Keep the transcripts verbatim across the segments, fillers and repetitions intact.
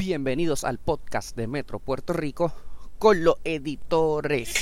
Bienvenidos al podcast de Metro Puerto Rico con los editores.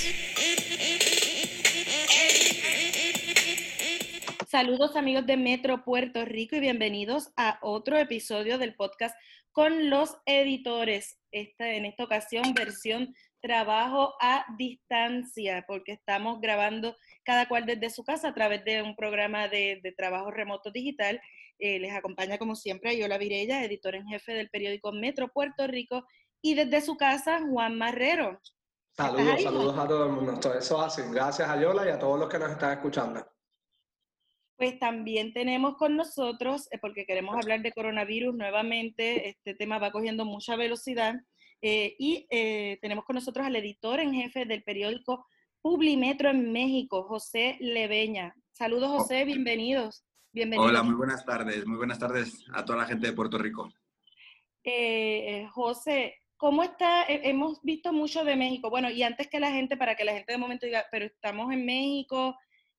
Saludos amigos de Metro Puerto Rico y bienvenidos a otro episodio del podcast con los editores. Esta, en esta ocasión versión trabajo a distancia, porque estamos grabando cada cual desde su casa a través de un programa de, de trabajo remoto digital. Eh, les acompaña como siempre Ayola Virella, editor en jefe del periódico Metro Puerto Rico, y desde su casa Juan Marrero. Saludos, saludos a todo el mundo. Todo eso así. Gracias Ayola y a todos los que nos están escuchando. Pues también tenemos con nosotros, eh, porque queremos hablar de coronavirus nuevamente, este tema va cogiendo mucha velocidad, eh, y eh, tenemos con nosotros al editor en jefe del periódico Publimetro en México, José Leveña. Saludos, José, bienvenidos. bienvenidos. Hola, muy buenas tardes, muy buenas tardes a toda la gente de Puerto Rico. Eh, José, ¿cómo está? Eh, hemos visto mucho de México, bueno, y antes que la gente, para que la gente de momento diga, pero estamos en México,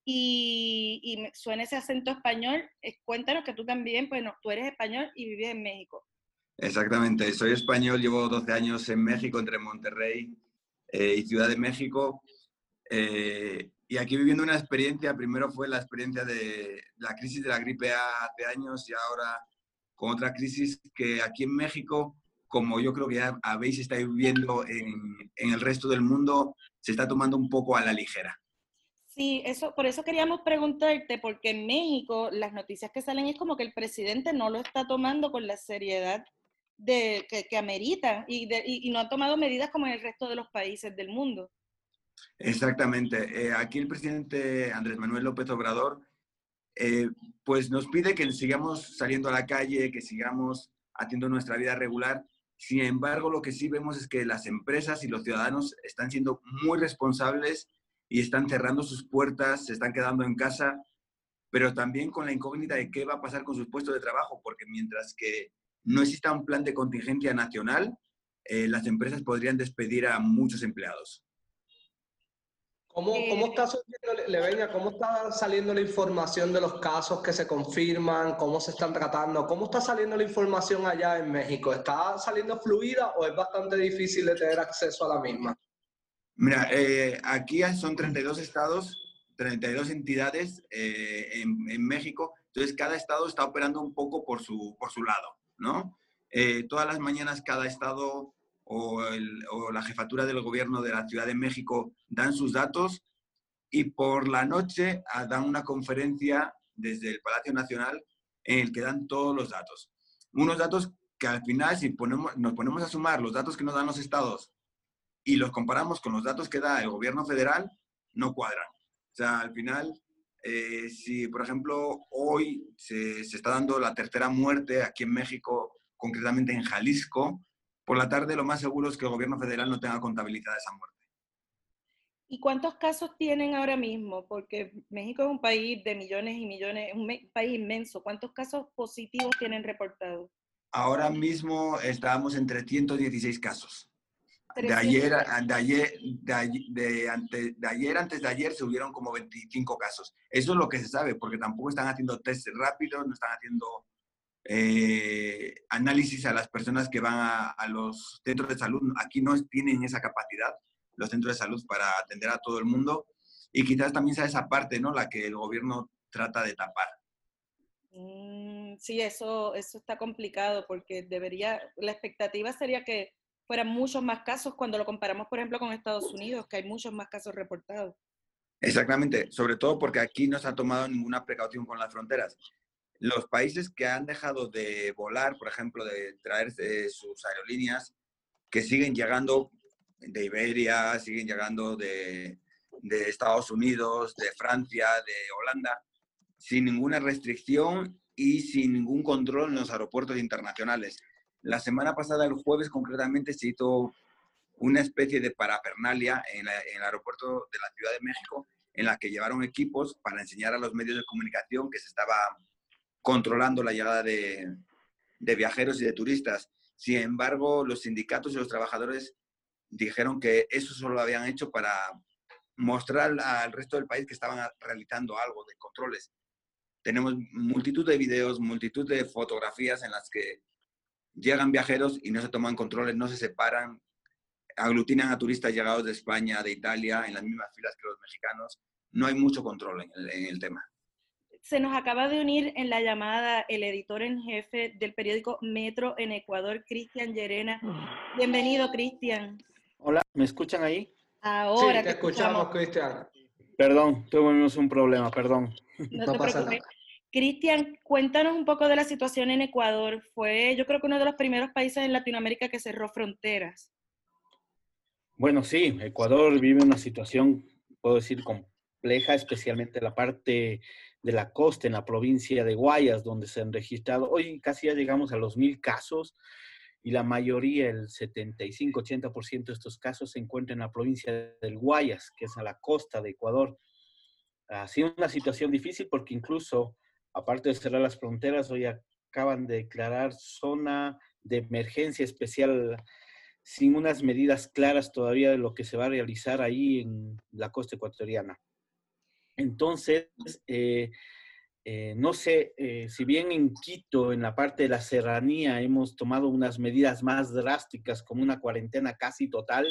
y, y suena ese acento español, eh, cuéntanos que tú también, bueno, tú eres español y vives en México. Exactamente, soy español, llevo doce años en México, entre Monterrey eh, y Ciudad de México, eh, y aquí viviendo una experiencia. Primero fue la experiencia de la crisis de la gripe A hace años, y ahora con otra crisis que aquí en México, como yo creo que ya habéis estado viviendo en, en el resto del mundo, se está tomando un poco a la ligera. Sí, eso, por eso queríamos preguntarte, porque en México las noticias que salen es como que el presidente no lo está tomando con la seriedad de, que, que amerita, y, de, y, y no ha tomado medidas como en el resto de los países del mundo. Exactamente. Eh, aquí el presidente Andrés Manuel López Obrador eh, pues nos pide que sigamos saliendo a la calle, que sigamos haciendo nuestra vida regular. Sin embargo, lo que sí vemos es que las empresas y los ciudadanos están siendo muy responsables y están cerrando sus puertas, se están quedando en casa, pero también con la incógnita de qué va a pasar con sus puestos de trabajo, porque mientras que no exista un plan de contingencia nacional, eh, las empresas podrían despedir a muchos empleados. ¿Cómo, cómo está surgiendo, Leveña, cómo está saliendo la información de los casos que se confirman? ¿Cómo se están tratando? ¿Cómo está saliendo la información allá en México? ¿Está saliendo fluida o es bastante difícil de tener acceso a la misma? Mira, eh, aquí son treinta y dos estados, treinta y dos entidades eh, en, en México. Entonces, cada estado está operando un poco por su, por su lado, ¿no? Eh, todas las mañanas cada estado o, el, o la jefatura del gobierno de la Ciudad de México dan sus datos, y por la noche dan una conferencia desde el Palacio Nacional en el que dan todos los datos. Unos datos que al final, si ponemos, nos ponemos a sumar los datos que nos dan los estados y los comparamos con los datos que da el gobierno federal, no cuadran. O sea, al final, eh, si por ejemplo hoy se, se está dando la tercera muerte aquí en México, concretamente en Jalisco, por la tarde lo más seguro es que el gobierno federal no tenga contabilizada esa muerte. ¿Y cuántos casos tienen ahora mismo? Porque México es un país de millones y millones, un país inmenso. ¿Cuántos casos positivos tienen reportados? Ahora mismo estábamos en trescientos dieciséis casos. De ayer, de, ayer, de, ayer, de, ante, de ayer, antes de ayer, se hubieron como veinticinco casos. Eso es lo que se sabe, porque tampoco están haciendo test rápidos, no están haciendo eh, análisis a las personas que van a, a los centros de salud. Aquí no tienen esa capacidad los centros de salud para atender a todo el mundo, y quizás también sea esa parte, ¿no?, la que el gobierno trata de tapar. Mm, sí, eso, eso está complicado, porque debería, la expectativa sería que fueran muchos más casos cuando lo comparamos, por ejemplo, con Estados Unidos, que hay muchos más casos reportados. Exactamente, sobre todo porque aquí no se ha tomado ninguna precaución con las fronteras. Los países que han dejado de volar, por ejemplo, de traer eh, sus aerolíneas, que siguen llegando de Iberia, siguen llegando de, de Estados Unidos, de Francia, de Holanda, sin ninguna restricción y sin ningún control en los aeropuertos internacionales. La semana pasada, el jueves concretamente, se hizo una especie de parafernalia en, la, en el aeropuerto de la Ciudad de México, en la que llevaron equipos para enseñar a los medios de comunicación que se estaba controlando la llegada de, de viajeros y de turistas. Sin embargo, los sindicatos y los trabajadores dijeron que eso solo lo habían hecho para mostrar al resto del país que estaban realizando algo de controles. Tenemos multitud de videos, multitud de fotografías en las que llegan viajeros y no se toman controles, no se separan, aglutinan a turistas llegados de España, de Italia, en las mismas filas que los mexicanos. No hay mucho control en el, en el tema. Se nos acaba de unir en la llamada el editor en jefe del periódico Metro en Ecuador, Cristian Llerena. Bienvenido, Cristian. Hola, ¿me escuchan ahí? Ahora sí, te escuchamos, Cristian. Perdón, tuvimos un problema, perdón. No, No te pasa preocupes. nada. Cristian, cuéntanos un poco de la situación en Ecuador. Fue, yo creo que uno de los primeros países en Latinoamérica que cerró fronteras. Bueno, sí, Ecuador vive una situación, puedo decir, compleja, especialmente la parte de la costa, en la provincia de Guayas, donde se han registrado, hoy casi ya llegamos a los mil casos, y la mayoría, el setenta y cinco, ochenta por ciento de estos casos se encuentran en la provincia del Guayas, que es a la costa de Ecuador. Ha sido una situación difícil porque incluso, aparte de cerrar las fronteras, hoy acaban de declarar zona de emergencia especial sin unas medidas claras todavía de lo que se va a realizar ahí en la costa ecuatoriana. Entonces, eh, eh, no sé, eh, si bien en Quito, en la parte de la serranía, hemos tomado unas medidas más drásticas, como una cuarentena casi total,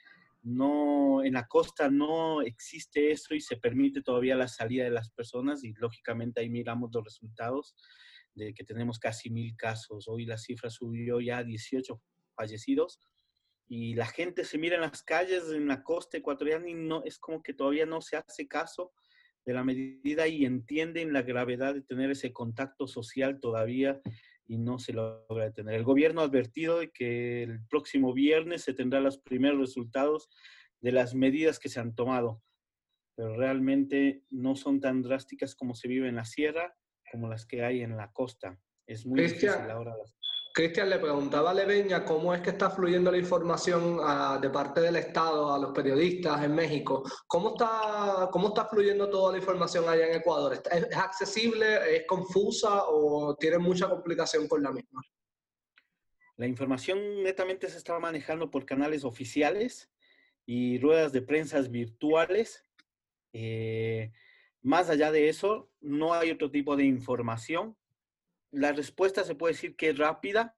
no, en la costa no existe eso y se permite todavía la salida de las personas y lógicamente ahí miramos los resultados de que tenemos casi mil casos. Hoy la cifra subió ya a dieciocho fallecidos y la gente se mira en las calles en la costa ecuatoriana y no, es como que todavía no se hace caso de la medida y entienden la gravedad de tener ese contacto social todavía y no se logra detener. El gobierno ha advertido de que el próximo viernes se tendrán los primeros resultados de las medidas que se han tomado, pero realmente no son tan drásticas como se vive en la sierra como las que hay en la costa. Es muy Cristian, difícil ahora. Cristian, le preguntaba a Leveña cómo es que está fluyendo la información a, de parte del Estado a los periodistas en México. ¿Cómo está, cómo está fluyendo toda la información allá en Ecuador? ¿Es, es accesible, es confusa o tiene mucha complicación con la misma? La información netamente se está manejando por canales oficiales y ruedas de prensa virtuales. Eh, más allá de eso, no hay otro tipo de información. La respuesta se puede decir que es rápida,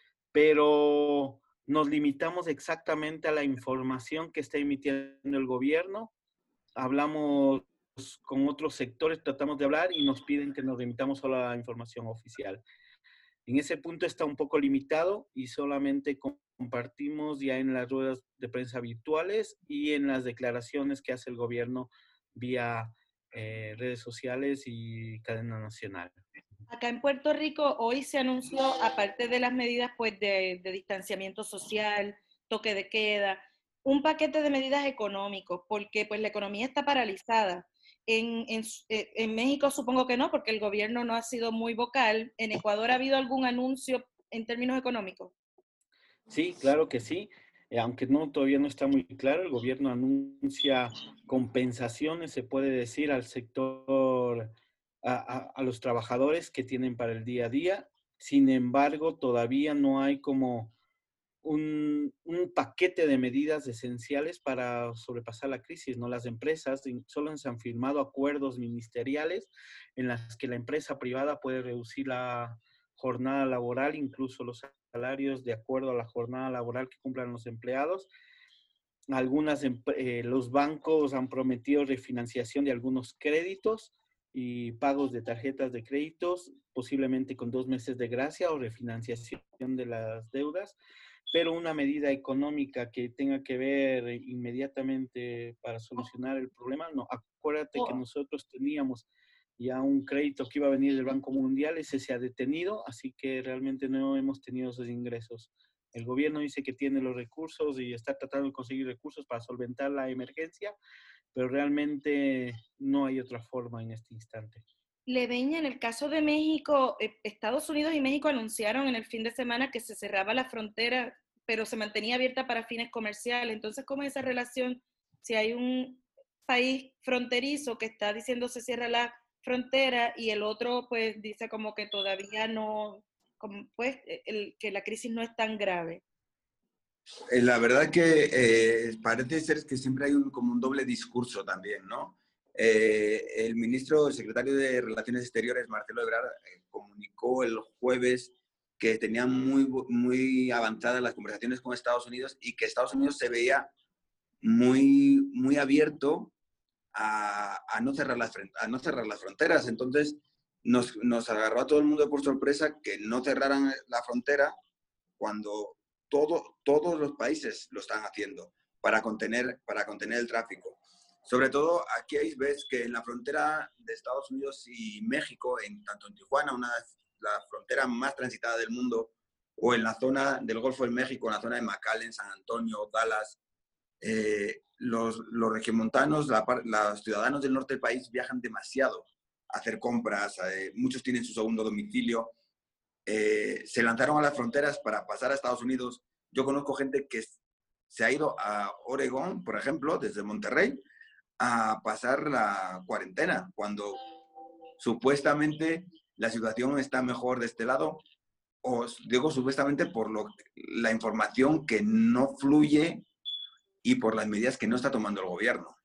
pero nos limitamos exactamente a la información que está emitiendo el gobierno. Hablamos con otros sectores, tratamos de hablar y nos piden que nos limitamos solo a la información oficial. En ese punto está un poco limitado y solamente compartimos ya en las ruedas de prensa virtuales y en las declaraciones que hace el gobierno vía eh, redes sociales y cadena nacional. Acá en Puerto Rico hoy se anunció, aparte de las medidas pues, de, de distanciamiento social, toque de queda, un paquete de medidas económicos, porque pues, la economía está paralizada. En, en, en México supongo que no, porque el gobierno no ha sido muy vocal. ¿En Ecuador ha habido algún anuncio en términos económicos? Sí, claro que sí. Eh, aunque no, todavía no está muy claro, el gobierno anuncia compensaciones, se puede decir, al sector, a, a, a los trabajadores que tienen para el día a día. Sin embargo, todavía no hay como un, un paquete de medidas esenciales para sobrepasar la crisis, ¿no? Las empresas solo se han firmado acuerdos ministeriales en las que la empresa privada puede reducir la jornada laboral, incluso los salarios de acuerdo a la jornada laboral que cumplan los empleados. Algunas, eh, los bancos han prometido refinanciación de algunos créditos y pagos de tarjetas de créditos, posiblemente con dos meses de gracia o refinanciación de las deudas, pero una medida económica que tenga que ver inmediatamente para solucionar el problema, no. Acuérdate que nosotros teníamos ya un crédito que iba a venir del Banco Mundial, ese se ha detenido, así que realmente no hemos tenido esos ingresos. El gobierno dice que tiene los recursos y está tratando de conseguir recursos para solventar la emergencia, pero realmente no hay otra forma en este instante. Leveña, en el caso de México, Estados Unidos y México anunciaron en el fin de semana que se cerraba la frontera, pero se mantenía abierta para fines comerciales. Entonces, ¿cómo es esa relación? Si hay un país fronterizo que está diciendo se cierra la frontera y el otro pues dice como que todavía no, como, pues el, que la crisis no es tan grave. La verdad que eh, parece ser que siempre hay un, como un doble discurso también, ¿no? Eh, el ministro, el secretario de Relaciones Exteriores, Marcelo Ebrard, eh, comunicó el jueves que tenían muy, muy avanzadas las conversaciones con Estados Unidos y que Estados Unidos se veía muy, muy abierto a, a, no cerrar las, a no cerrar las fronteras. Entonces nos, nos agarró a todo el mundo por sorpresa que no cerraran la frontera cuando todo, todos los países lo están haciendo para contener, para contener el tráfico. Sobre todo aquí ves que en la frontera de Estados Unidos y México, en, tanto en Tijuana, una la frontera más transitada del mundo, o en la zona del Golfo de México, en la zona de McAllen, San Antonio, Dallas, eh, los, los regiomontanos, la, los ciudadanos del norte del país viajan demasiado a hacer compras, eh, muchos tienen su segundo domicilio, eh, se lanzaron a las fronteras para pasar a Estados Unidos. Yo conozco gente que se ha ido a Oregón, por ejemplo, desde Monterrey, a pasar la cuarentena, cuando supuestamente la situación está mejor de este lado, o digo supuestamente por lo, la información que no fluye y por las medidas que no está tomando el gobierno.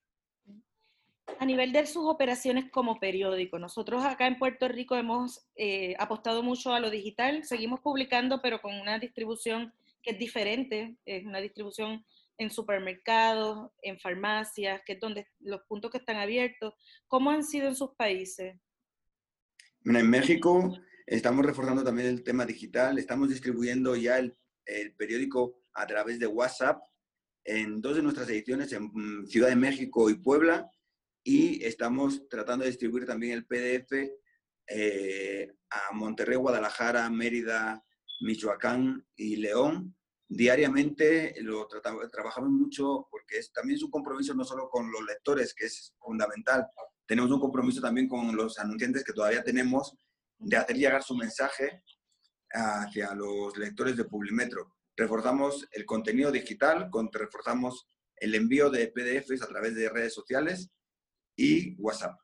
A nivel de sus operaciones como periódico, nosotros acá en Puerto Rico hemos eh, apostado mucho a lo digital, seguimos publicando, pero con una distribución que es diferente, es una distribución en supermercados, en farmacias, que es donde los puntos que están abiertos. ¿Cómo han sido en sus países? Bueno, en México estamos reforzando también el tema digital, estamos distribuyendo ya el, el periódico a través de WhatsApp en dos de nuestras ediciones, en Ciudad de México y Puebla, y estamos tratando de distribuir también el P D F eh, a Monterrey, Guadalajara, Mérida, Michoacán y León. Diariamente lo tratamos, trabajamos mucho porque es, también es un compromiso no solo con los lectores, que es fundamental, tenemos un compromiso también con los anunciantes que todavía tenemos de hacer llegar su mensaje hacia los lectores de Publimetro. Reforzamos el contenido digital, reforzamos el envío de P D Fs a través de redes sociales y WhatsApp.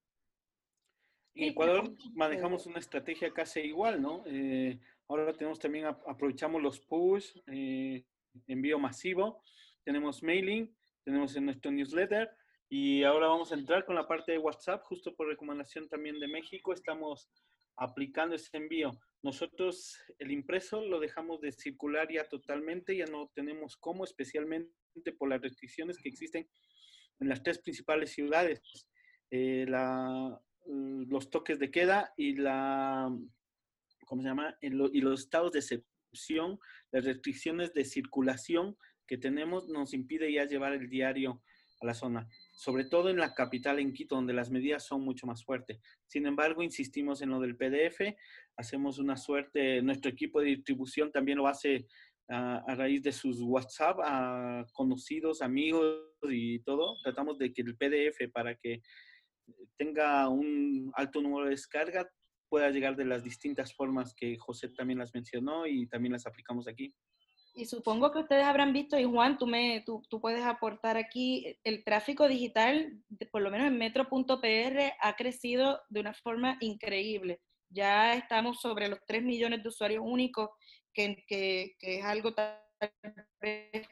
En Ecuador manejamos una estrategia casi igual, ¿no? Eh, ahora tenemos también, aprovechamos los push, eh, envío masivo, tenemos mailing, tenemos en nuestro newsletter, y ahora vamos a entrar con la parte de WhatsApp, justo por recomendación también de México, estamos aplicando ese envío. Nosotros el impreso lo dejamos de circular ya totalmente, ya no tenemos cómo, especialmente por las restricciones que existen en las tres principales ciudades, eh, la, los toques de queda y la, ¿cómo se llama? Y los estados de excepción, las restricciones de circulación que tenemos nos impide ya llevar el diario a la zona, sobre todo en la capital, en Quito, donde las medidas son mucho más fuertes. Sin embargo, insistimos en lo del P D F, hacemos una suerte, nuestro equipo de distribución también lo hace a, a raíz de sus WhatsApp, a conocidos, amigos y todo. Tratamos de que el P D F, para que tenga un alto número de descarga, pueda llegar de las distintas formas que José también las mencionó y también las aplicamos aquí. Y supongo que ustedes habrán visto, y Juan, tú, me, tú, tú puedes aportar aquí, el tráfico digital, por lo menos en metro punto p r, ha crecido de una forma increíble. Ya estamos sobre los tres millones de usuarios únicos, que, que, que es algo tal vez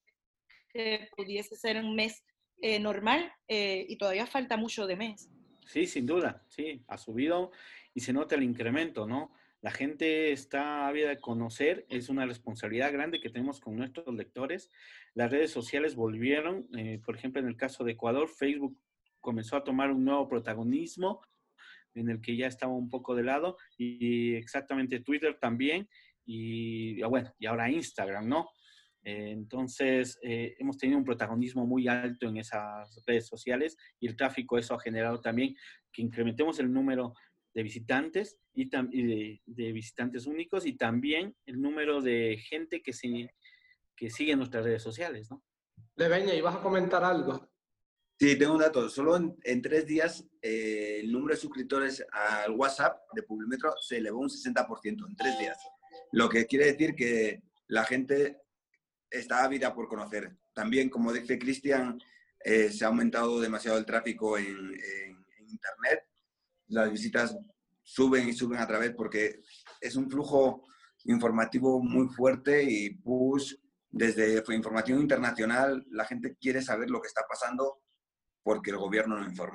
que pudiese ser un mes eh, normal, eh, y todavía falta mucho de mes. Sí, sin duda, sí, ha subido y se nota el incremento, ¿no? La gente está ávida de conocer, es una responsabilidad grande que tenemos con nuestros lectores. Las redes sociales volvieron, eh, por ejemplo, en el caso de Ecuador, Facebook comenzó a tomar un nuevo protagonismo en el que ya estaba un poco de lado, y exactamente Twitter también, y bueno, y ahora Instagram, ¿no? Eh, entonces, eh, hemos tenido un protagonismo muy alto en esas redes sociales, y el tráfico, eso ha generado también que incrementemos el número de visitantes y, y de, de visitantes únicos, y también el número de gente que, se, que sigue nuestras redes sociales, ¿no? Leveña, ¿ibas a comentar algo? Sí, tengo un dato. Solo en, en tres días eh, el número de suscriptores al WhatsApp de Publimetro se elevó un sesenta por ciento en tres días. Lo que quiere decir que la gente está ávida por conocer. También, como dice Cristian, eh, se ha aumentado demasiado el tráfico en, en, en Internet. Las visitas suben y suben a través porque es un flujo informativo muy fuerte y push desde información internacional. La gente quiere saber lo que está pasando porque el gobierno no informa.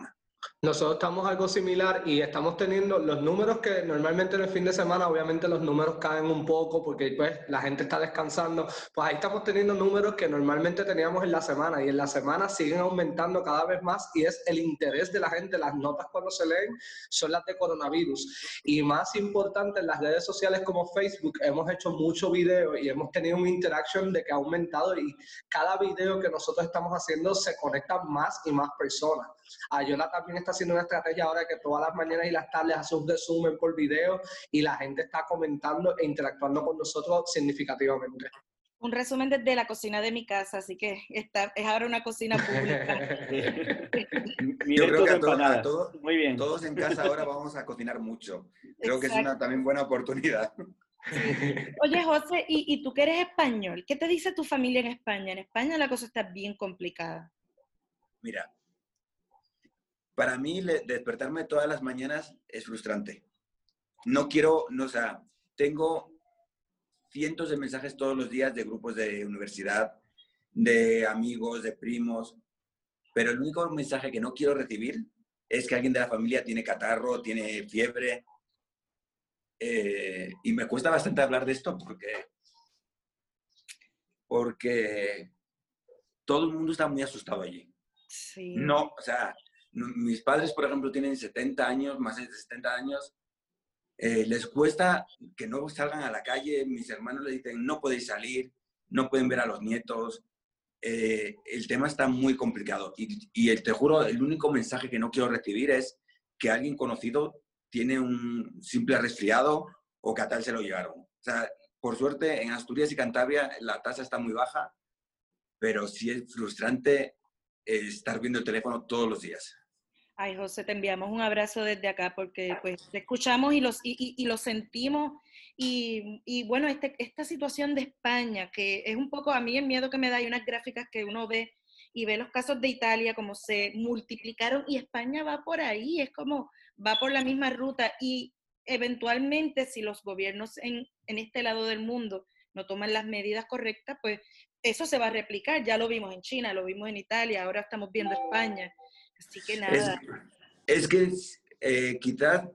Nosotros estamos algo similar y estamos teniendo los números que normalmente en el fin de semana, obviamente los números caen un poco porque pues la gente está descansando, pues ahí estamos teniendo números que normalmente teníamos en la semana y en la semana siguen aumentando cada vez más y es el interés de la gente, las notas cuando se leen son las de coronavirus y más importante en las redes sociales como Facebook hemos hecho mucho video y hemos tenido un interaction de que ha aumentado y cada video que nosotros estamos haciendo se conectan más y más personas. Ayola también está haciendo una estrategia ahora que todas las mañanas y las tardes hace un resumen por video y la gente está comentando e interactuando con nosotros significativamente. Un resumen desde la cocina de mi casa, así que esta es ahora una cocina pública. Yo creo que a todos, a todos, Muy bien. Todos en casa ahora vamos a cocinar mucho. Creo Exacto. que es una también buena oportunidad. Sí. Oye, José, ¿y, y tú que eres español? ¿Qué te dice tu familia en España? En España la cosa está bien complicada. Mira, para mí despertarme todas las mañanas es frustrante. No quiero, no, o sea, tengo cientos de mensajes todos los días de grupos de universidad, de amigos, de primos, pero el único mensaje que no quiero recibir es que alguien de la familia tiene catarro, tiene fiebre, eh, y me cuesta bastante hablar de esto porque, porque todo el mundo está muy asustado allí. Sí. No, o sea, mis padres, por ejemplo, tienen setenta años, más de setenta años, eh, les cuesta que no salgan a la calle, mis hermanos les dicen no podéis salir, no pueden ver a los nietos, eh, el tema está muy complicado y, y te juro, el único mensaje que no quiero recibir es que alguien conocido tiene un simple resfriado o que a tal se lo llevaron. O sea, por suerte en Asturias y Cantabria la tasa está muy baja, pero sí es frustrante eh, estar viendo el teléfono todos los días. Ay, José, te enviamos un abrazo desde acá porque pues te escuchamos y, los, y, y, y lo sentimos. Y, y bueno, este, esta situación de España, que es un poco a mí el miedo que me da, hay unas gráficas que uno ve y ve los casos de Italia como se multiplicaron y España va por ahí, es como va por la misma ruta y eventualmente si los gobiernos en, en este lado del mundo no toman las medidas correctas, pues eso se va a replicar. Ya lo vimos en China, lo vimos en Italia, ahora estamos viendo España. Así que nada. Es, es que eh, quizás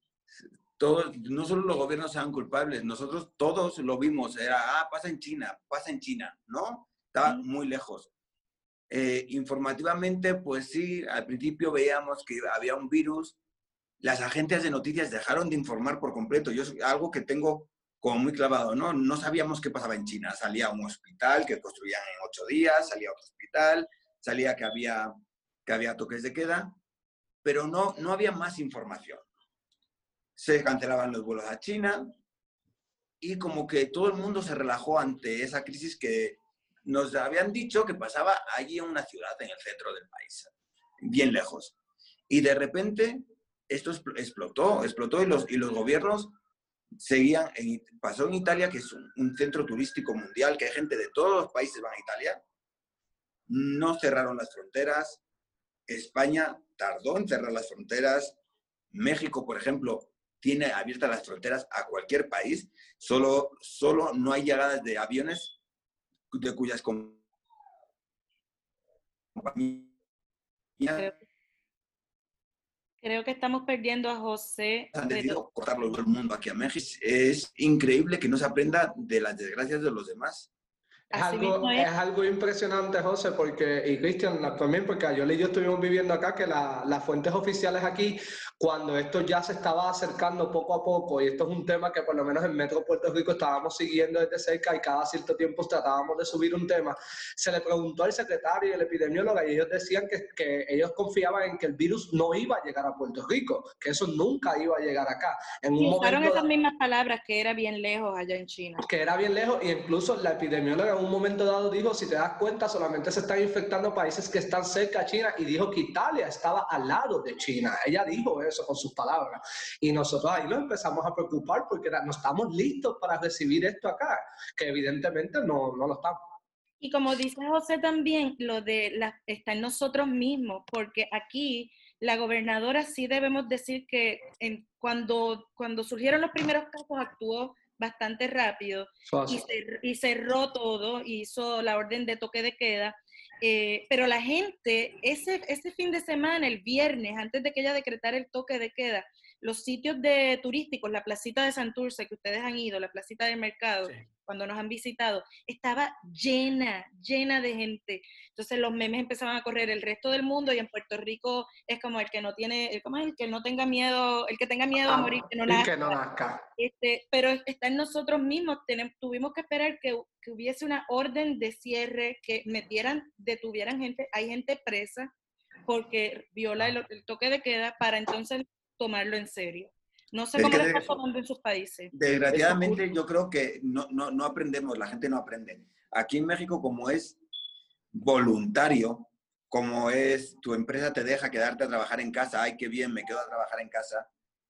todos, no solo los gobiernos sean culpables, nosotros todos lo vimos, era, ah, pasa en China, pasa en China, ¿no? Estaba sí. muy lejos. Eh, informativamente, pues sí, al principio veíamos que había un virus, las agencias de noticias dejaron de informar por completo, yo es algo que tengo como muy clavado, ¿no? No sabíamos qué pasaba en China, salía un hospital que construían en ocho días, salía otro hospital, salía que había... que había toques de queda, pero no, no había más información. Se cancelaban los vuelos a China y como que todo el mundo se relajó ante esa crisis que nos habían dicho que pasaba allí en una ciudad, en el centro del país, bien lejos. Y de repente esto explotó, explotó y los, y los gobiernos seguían, en, pasó en Italia, que es un, un centro turístico mundial, que hay gente de todos los países van a Italia, no cerraron las fronteras. España tardó en cerrar las fronteras. México, por ejemplo, tiene abiertas las fronteras a cualquier país. Solo, solo no hay llegadas de aviones de cuyas compañías... Creo, creo que estamos perdiendo a José. Han decidido cortarlo todo el mundo aquí a México. Es increíble que no se aprenda de las desgracias de los demás. Es algo, es. es algo impresionante, José, porque, y Cristian también, porque Ayola y yo estuvimos viviendo acá, que la, las fuentes oficiales aquí, cuando esto ya se estaba acercando poco a poco, y esto es un tema que por lo menos en Metro Puerto Rico estábamos siguiendo desde cerca y cada cierto tiempo tratábamos de subir un tema, se le preguntó al secretario y al epidemiólogo y ellos decían que, que ellos confiaban en que el virus no iba a llegar a Puerto Rico, que eso nunca iba a llegar acá. En un y usaron momento esas mismas palabras, que era bien lejos allá en China. Que era bien lejos, y incluso la epidemióloga en un momento dado dijo, si te das cuenta, solamente se están infectando países que están cerca a China, y dijo que Italia estaba al lado de China. Ella dijo eso con sus palabras. Y nosotros ahí nos empezamos a preocupar porque era, no estamos listos para recibir esto acá, que evidentemente no, no lo estamos. Y como dice José también, lo de la, está en nosotros mismos, porque aquí la gobernadora sí debemos decir que en, cuando, cuando surgieron los primeros casos actuó bastante rápido Fácil. y, cer y cerró todo, hizo la orden de toque de queda. Eh, pero la gente, ese, ese fin de semana, el viernes, antes de que ella decretara el toque de queda, los sitios de turísticos, la placita de Santurce, que ustedes han ido, la placita del mercado, sí, cuando nos han visitado, estaba llena, llena de gente. Entonces los memes empezaban a correr el resto del mundo, y en Puerto Rico es como el que no tiene, ¿cómo es? El que no tenga miedo, el que tenga miedo ah, a morir, que no nazca. Que no nazca. Este, pero está en nosotros mismos. Tenemos, tuvimos que esperar que, que hubiese una orden de cierre, que metieran, detuvieran gente, hay gente presa porque viola el, el toque de queda, para entonces tomarlo en serio. No sé es cómo que lo están tomando en sus países. Desgraciadamente yo creo que no, no, no aprendemos, la gente no aprende. Aquí en México, como es voluntario, como es tu empresa te deja quedarte a trabajar en casa, ay, qué bien, me quedo a trabajar en casa.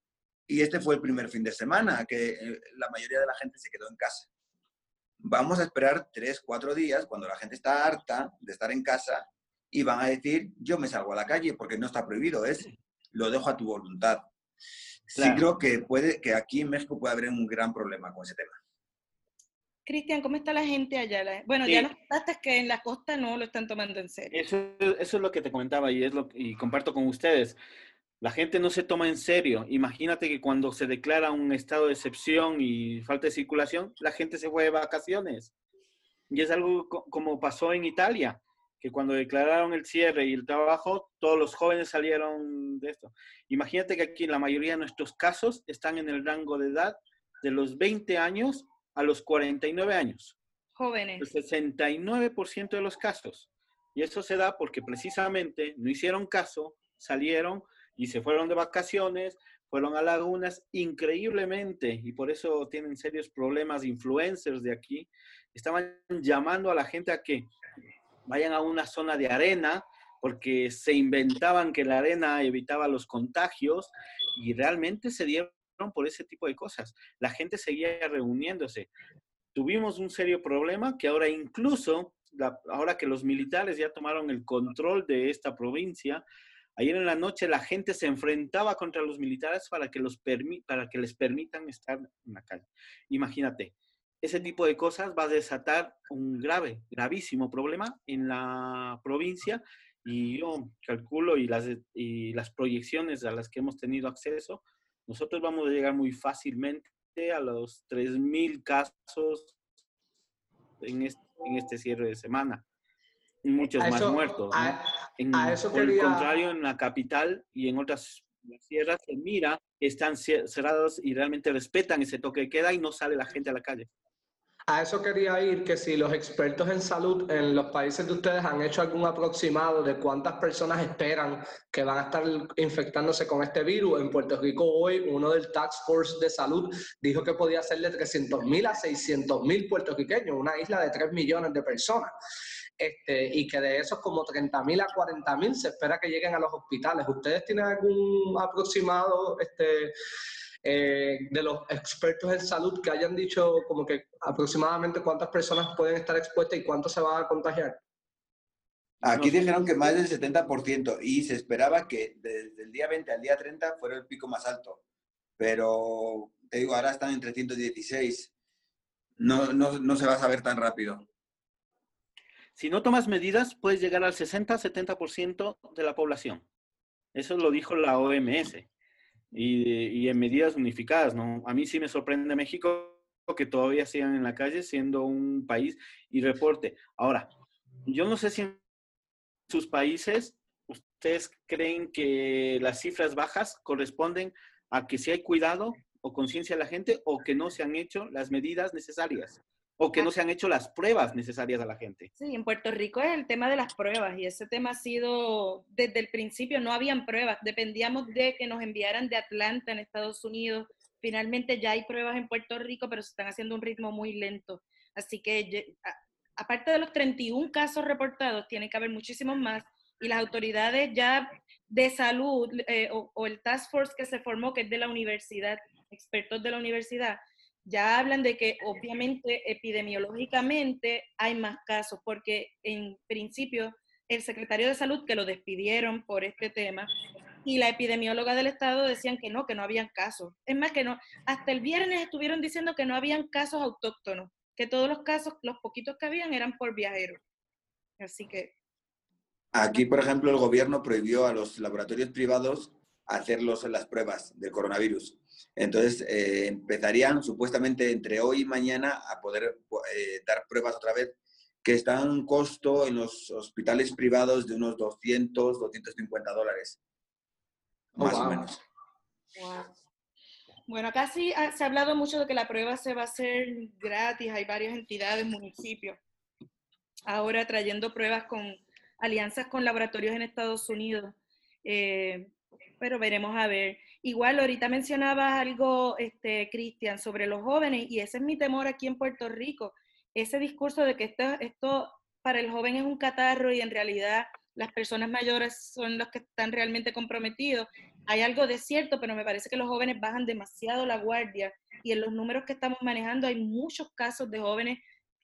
Y este fue el primer fin de semana que la mayoría de la gente se quedó en casa. Vamos a esperar tres, cuatro días cuando la gente está harta de estar en casa y van a decir, yo me salgo a la calle porque no está prohibido, es lo dejo a tu voluntad. Claro. Sí creo que, puede, que aquí en México puede haber un gran problema con ese tema. Cristian, ¿cómo está la gente allá? Bueno, sí, ya nos contaste que en la costa no lo están tomando en serio. Eso, eso es lo que te comentaba y, es lo, y comparto con ustedes. La gente no se toma en serio. Imagínate que cuando se declara un estado de excepción y falta de circulación, la gente se fue de vacaciones. Y es algo co como pasó en Italia, que cuando declararon el cierre y el trabajo, todos los jóvenes salieron de esto. Imagínate que aquí la mayoría de nuestros casos están en el rango de edad de los veinte años a los cuarenta y nueve años. Jóvenes. El sesenta y nueve por ciento de los casos. Y eso se da porque precisamente no hicieron caso, salieron y se fueron de vacaciones, fueron a lagunas increíblemente, y por eso tienen serios problemas influencers de aquí. Estaban llamando a la gente a que vayan a una zona de arena, porque se inventaban que la arena evitaba los contagios, y realmente se dieron por ese tipo de cosas. La gente seguía reuniéndose. Tuvimos un serio problema que ahora incluso, la, ahora que los militares ya tomaron el control de esta provincia, ayer en la noche la gente se enfrentaba contra los militares para que, los permi para que les permitan estar en la calle. Imagínate, ese tipo de cosas va a desatar un grave, gravísimo problema en la provincia, y yo calculo, y las, y las proyecciones a las que hemos tenido acceso, nosotros vamos a llegar muy fácilmente a los tres mil casos en este, en este cierre de semana. Muchos a más eso, muertos, ¿no? A, en, a eso por quería... el contrario, en la capital y en otras sierras se mira que están cerrados y realmente respetan ese toque de queda y no sale la gente a la calle. A eso quería ir, que si los expertos en salud en los países de ustedes han hecho algún aproximado de cuántas personas esperan que van a estar infectándose con este virus. En Puerto Rico hoy uno del Task Force de Salud dijo que podía ser de trescientos mil a seiscientos mil puertorriqueños, una isla de tres millones de personas. Este, y que de esos como treinta mil a cuarenta mil se espera que lleguen a los hospitales. ¿Ustedes tienen algún aproximado este, eh, de los expertos en salud que hayan dicho como que aproximadamente cuántas personas pueden estar expuestas y cuántos se van a contagiar? Aquí dijeron que más del setenta por ciento y se esperaba que desde el día veinte al día treinta fuera el pico más alto. Pero, te digo, ahora están en trescientos dieciséis. No, no, no se va a saber tan rápido. Si no tomas medidas, puedes llegar al sesenta a setenta por ciento de la población. Eso lo dijo la O M S. Y, y en medidas unificadas, ¿no? A mí sí me sorprende México que todavía sigan en la calle siendo un país y reporte. Ahora, yo no sé si en sus países ustedes creen que las cifras bajas corresponden a que sí hay cuidado o conciencia de la gente, o que no se han hecho las medidas necesarias, o que no se han hecho las pruebas necesarias a la gente. Sí, en Puerto Rico es el tema de las pruebas, y ese tema ha sido, desde el principio no habían pruebas, dependíamos de que nos enviaran de Atlanta, en Estados Unidos. Finalmente ya hay pruebas en Puerto Rico, pero se están haciendo a un ritmo muy lento. Así que, a, aparte de los treinta y un casos reportados, tiene que haber muchísimos más, y las autoridades ya de salud, eh, o, o el Task Force que se formó, que es de la universidad, expertos de la universidad, ya hablan de que obviamente epidemiológicamente hay más casos, porque en principio el secretario de salud, que lo despidieron por este tema, y la epidemióloga del estado decían que no, que no habían casos. Es más, que no, hasta el viernes estuvieron diciendo que no habían casos autóctonos, que todos los casos, los poquitos que habían, eran por viajeros. Así que... Aquí, por ejemplo, el gobierno prohibió a los laboratorios privados hacerlos en las pruebas del coronavirus. Entonces, eh, empezarían supuestamente entre hoy y mañana a poder eh, dar pruebas otra vez, que están en un costo en los hospitales privados de unos doscientos, doscientos cincuenta dólares, más Oh, wow. o menos. Wow. Bueno, acá sí ha, se ha hablado mucho de que la prueba se va a hacer gratis, hay varias entidades, municipios, ahora trayendo pruebas con alianzas con laboratorios en Estados Unidos, eh, pero veremos a ver. Igual ahorita mencionabas algo, este, Cristian, sobre los jóvenes, y ese es mi temor aquí en Puerto Rico, ese discurso de que esto, esto para el joven es un catarro y en realidad las personas mayores son los que están realmente comprometidos. Hay algo de cierto, pero me parece que los jóvenes bajan demasiado la guardia, y en los números que estamos manejando hay muchos casos de jóvenes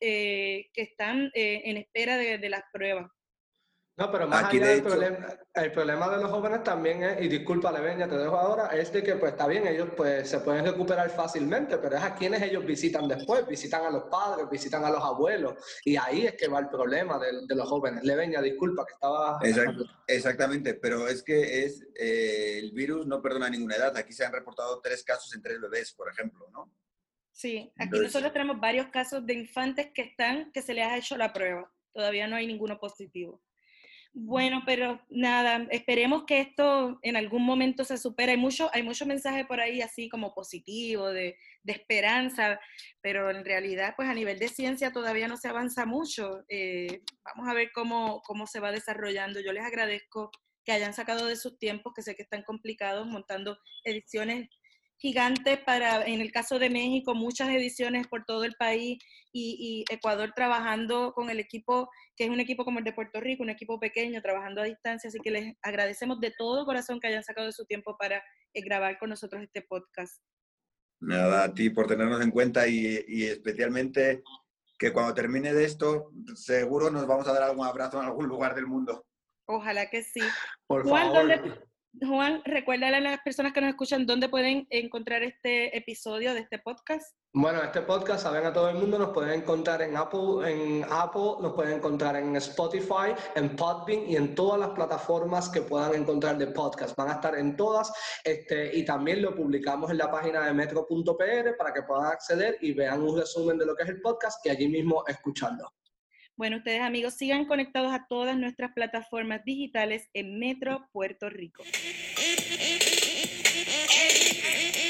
eh, que están eh, en espera de, de las pruebas. No, pero más Aquí, allá de del hecho, problema, el problema de los jóvenes también es, y disculpa, Leveña, te dejo ahora, es de que pues está bien, ellos pues se pueden recuperar fácilmente, pero es a quienes ellos visitan después, visitan a los padres, visitan a los abuelos, y ahí es que va el problema de, de los jóvenes. Leveña, disculpa, que estaba... Exact, exactamente, pero es que es eh, el virus no perdona ninguna edad. Aquí se han reportado tres casos en tres bebés, por ejemplo, ¿no? Sí, aquí Entonces, nosotros tenemos varios casos de infantes que están, que se les ha hecho la prueba. Todavía no hay ninguno positivo. Bueno, pero nada, esperemos que esto en algún momento se supere. Hay mucho, hay mucho mensaje por ahí así como positivo, de, de esperanza, pero en realidad pues a nivel de ciencia todavía no se avanza mucho. Eh, vamos a ver cómo, cómo se va desarrollando. Yo les agradezco que hayan sacado de sus tiempos, que sé que están complicados, montando ediciones gigantes para, en el caso de México, muchas ediciones por todo el país, y, y Ecuador trabajando con el equipo, que es un equipo como el de Puerto Rico, un equipo pequeño, trabajando a distancia, así que les agradecemos de todo corazón que hayan sacado de su tiempo para eh, grabar con nosotros este podcast. nada, a ti por tenernos en cuenta y, y especialmente que cuando termine de esto, seguro nos vamos a dar algún abrazo en algún lugar del mundo. Ojalá que sí. Por Juan, favor. ¿dónde, Juan, recuérdale a las personas que nos escuchan dónde pueden encontrar este episodio de este podcast. Bueno, este podcast, saben a todo el mundo, nos pueden encontrar en Apple, en Apple, nos pueden encontrar en Spotify, en Podbean y en todas las plataformas que puedan encontrar de podcast. Van a estar en todas, este, y también lo publicamos en la página de metro punto p r para que puedan acceder y vean un resumen de lo que es el podcast y allí mismo escucharlo. Bueno, ustedes amigos, sigan conectados a todas nuestras plataformas digitales en Metro Puerto Rico.